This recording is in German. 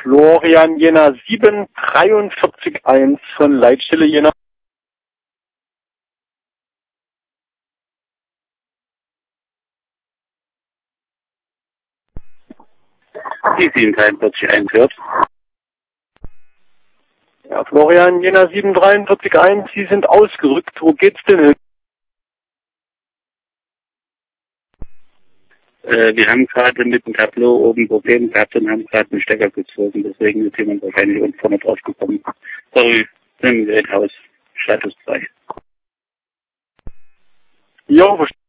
Florian Jena 743.1 von Leitstelle Jena. Die 743.1 hört. Ja, Florian Jena 743.1, Sie sind ausgerückt. Wo geht's denn hin? Wir haben gerade mit dem Tableau oben Probleme gehabt und haben gerade einen Stecker gezogen. Deswegen ist jemand wahrscheinlich unten vorne drauf gekommen. Sorry, im Geräthaus, Status 2. Jo,